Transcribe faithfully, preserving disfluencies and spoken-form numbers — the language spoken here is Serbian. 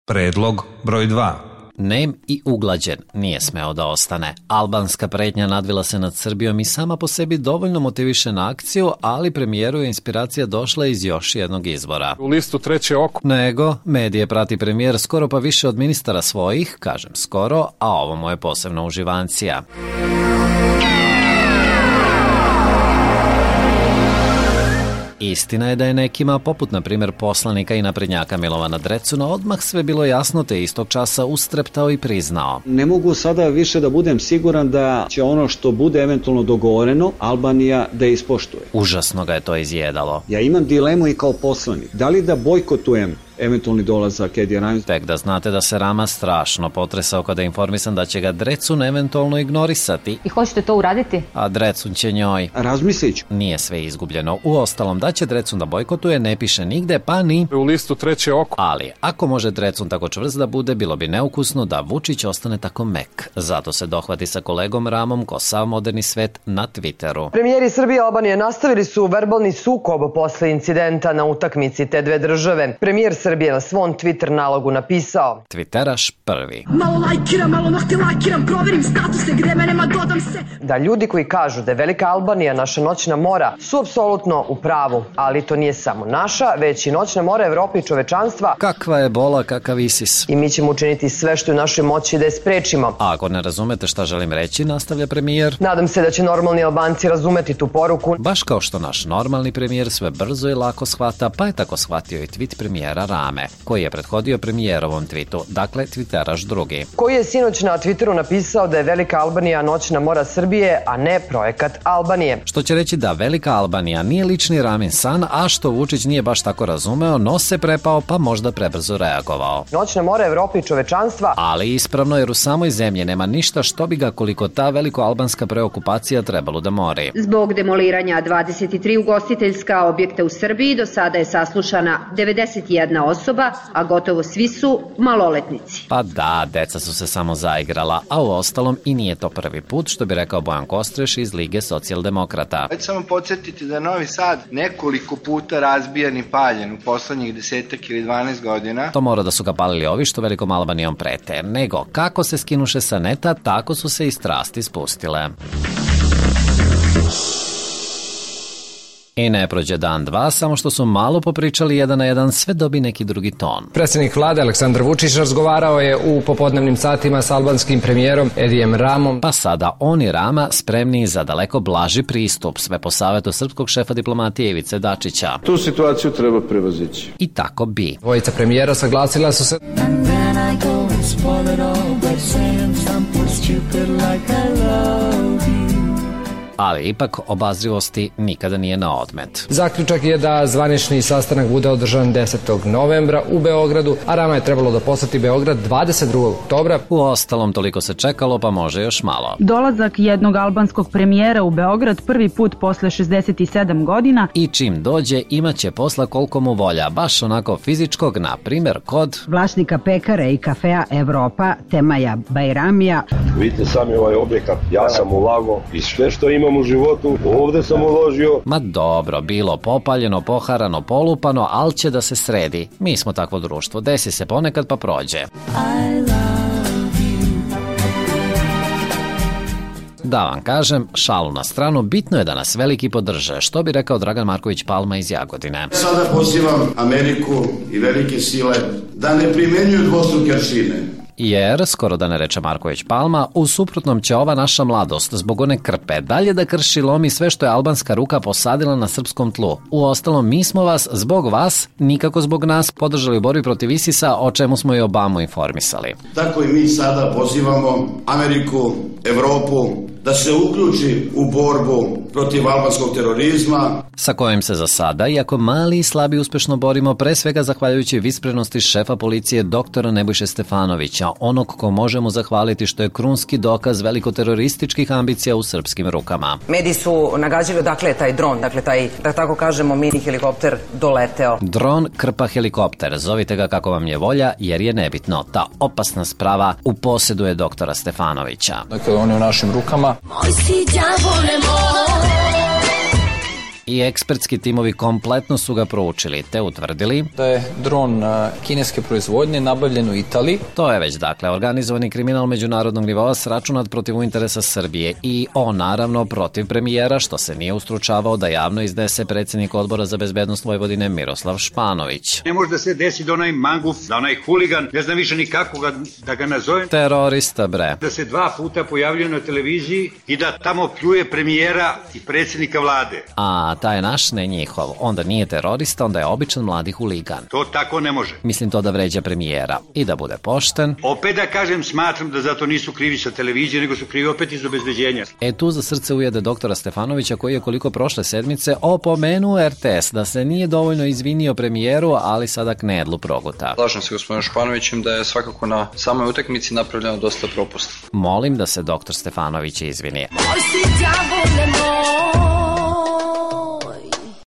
Predlog broj dva. Nem i uglađen nije smeo da ostane. Albanska pretnja nadvila se nad Srbijom i sama po sebi dovoljno motiviše na akciju, ali premijeru je inspiracija došla iz još jednog izvora. U listu treće oko. Nego, medije prati premijer skoro pa više od ministara svojih, kažem skoro, a ovo mu je posebna uživancija. Istina je da je nekima, poput na primjer poslanika i naprednjaka Milovana Drecuna, odmah sve bilo jasno te istog časa ustreptao i priznao. Ne mogu sada više da budem siguran da će ono što bude eventualno dogovoreno Albanija da ispoštuje. Užasno ga je to izjedalo. Ja imam dilemu i kao poslanik. Da li da bojkotujem eventualni dolazak Edija Rama? Tek da znate da se Rama strašno potresao kada je informisan da će ga Drecun eventualno ignorisati. I hoćete to uraditi? A Drecun će njoj. Razmislit ću. Nije sve izgubljeno. Uostalom, da će Drecun da bojkotuje ne piše nigde, pa ni u listu treće oko. Ali, ako može Drecun tako čvrst da bude, bilo bi neukusno da Vučić ostane tako mek. Zato se dohvati sa kolegom Ramom ko sav moderni svet na Twitteru. Premijeri Srbije i Albanije nastavili su verbalni sukob posle incidenta na utakmici te dve države. Premijer Srbije na svom Twitter nalogu napisao: Twitteraš prvi. Malo lajkiram, malo nohte lakiram, proverim statuse gde me nema, dodam se. Da ljudi koji kažu da je Velika Albanija naša noćna mora su apsolutno u pravu, ali to nije samo naša, već i noćna mora Evrope i čovečanstva. Kakva je bola, kakav Isis. I mi ćemo učiniti sve što je u našoj moći da je sprečimo. A ako ne razumete šta želim reći, nastavlja premijer. Nadam se da će normalni Albanci razumeti tu poruku. Baš kao što naš normalni premijer sve brzo i lako shvata, pa je tako shvatio i tweet premijera Rame, koji je prethodio premijerovom tweetu, dakle Twitteraš drugi. Koji je sinoć na Twitteru napisao da je Velika Albanija noćna mora Srbije, a ne projekat Albanije. Što će reći da Velika Albanija nije lični Ramin san, a što Vučić nije baš tako razumeo, no se prepao pa možda prebrzo reagovao. Noćna mora Evrope i čovečanstva. Ali ispravno, jer u samoj zemlji nema ništa što bi ga koliko ta velikoalbanska preokupacija trebalo da mori. Zbog demoliranja dvadeset tri ugostiteljska objekta u Srbiji do sada je saslušana devedeset jedna osoba, a gotovo svi su maloletnici. Pa da, deca su se samo zaigrala, a u ostalom i nije to prvi put, što bi rekao Bojan Kostreš iz Lige socijaldemokrata. Već samo podsjetiti da Novi Sad nekoliko puta razbijan i paljen u poslednjih desetak ili dvanaest godina. To mora da su ga palili ovi što Velikom Albanijom prete, nego kako se skinuše sa neta, tako su se i strasti spustile. I ne prođe dan dva, samo što su malo popričali jedan na jedan, sve dobi neki drugi ton. Predsjednik vlade Aleksandar Vučić razgovarao je u popodnevnim satima s albanskim premijerom Edijem Ramom. Pa sada on i Rama spremni za daleko blaži pristup, sve po savetu srpskog šefa diplomatije Ivice Dačića. Tu situaciju treba prevazići. I tako bi. Dvojica premijera saglasila su se ali ipak obazrivosti nikada nije na odmet. Zaključak je da zvanični sastanak bude održan desetog novembra u Beogradu, a Rama je trebalo da poseti Beograd dvadeset drugog oktobra. U ostalom toliko se čekalo, pa može još malo. Dolazak jednog albanskog premijera u Beograd prvi put posle šezdeset sedam godina. I čim dođe imaće posla koliko mu volja, baš onako fizičkog, na primjer kod vlasnika pekare i kafea Evropa, Temaja Bajramija. Vidite sami ovaj objekat, ja sam ulagao i sve što imam u životu, ovde sam uložio. Ma dobro, bilo popaljeno, poharano, polupano, ali će da se sredi. Mi smo takvo društvo, desi se ponekad pa prođe. Da vam kažem, šalu na stranu, bitno je da nas veliki podrže, što bi rekao Dragan Marković Palma iz Jagodine. Sada pozivam Ameriku i velike sile da ne primenjuju dvostruke aršine. Jer, skoro da ne reče Marković Palma, u suprotnom će ova naša mladost zbog one krpe dalje da krši lomi sve što je albanska ruka posadila na srpskom tlu. U ostalom, mi smo vas, zbog vas, nikako zbog nas, podržali u borbi protiv Isisa, o čemu smo i Obamu informisali. Tako i mi sada pozivamo Ameriku, Evropu, da se uključi u borbu protiv albanskog terorizma, sa kojim se za sada, iako mali i slabi, uspešno borimo, pre svega zahvaljujući visprenosti šefa policije doktora Nebojše Stefanovića, onog ko možemo zahvaliti što je krunski dokaz velikoterorističkih ambicija u srpskim rukama. Mediji su nagađali odakle je taj dron, dakle taj, da tako kažemo, mini helikopter doleteo. Dron krpa helikopter, zovite ga kako vam je volja, jer je nebitno. Ta opasna sprava u posjedu je doktora Stefanovića. Dakle, on je u našim rukama. Moj si đavole moj. i ekspertski timovi kompletno su ga proučili te utvrdili da je dron kineske proizvodnje nabavljen u Italiji. To je već dakle organizovani kriminal međunarodnog nivoa sračunat protiv interesa Srbije i on naravno protiv premijera, što se nije ustručavao da javno iznese predsjednik Odbora za bezbednost Vojvodine Miroslav Španović. Ne može da se desi da onaj manguf, da onaj huligan, ne znam više nikako ga, da ga nazovem. Terorista bre. Da se dva puta pojavljuje na televiziji i da tamo pljuje premijera i predsjednika vlade. A taj je naš, ne njihov. Onda nije terorista, onda je običan mladi huligan. To tako ne može. Mislim to da vređa premijera i da bude pošten. Opet da kažem, smatram da zato nisu krivi sa televizije, nego su krivi opet iz obezbeđenja. E tu za srce ujede doktora Stefanovića koji je koliko prošle sedmice opomenuo er te es da se nije dovoljno izvinio premijeru, ali sada knedlu proguta. Slažem se gospodinom Španovićem da je svakako na samoj utakmici napravljeno dosta propusta. Molim da se doktor Stefanović izvini. Moj si đavole moj.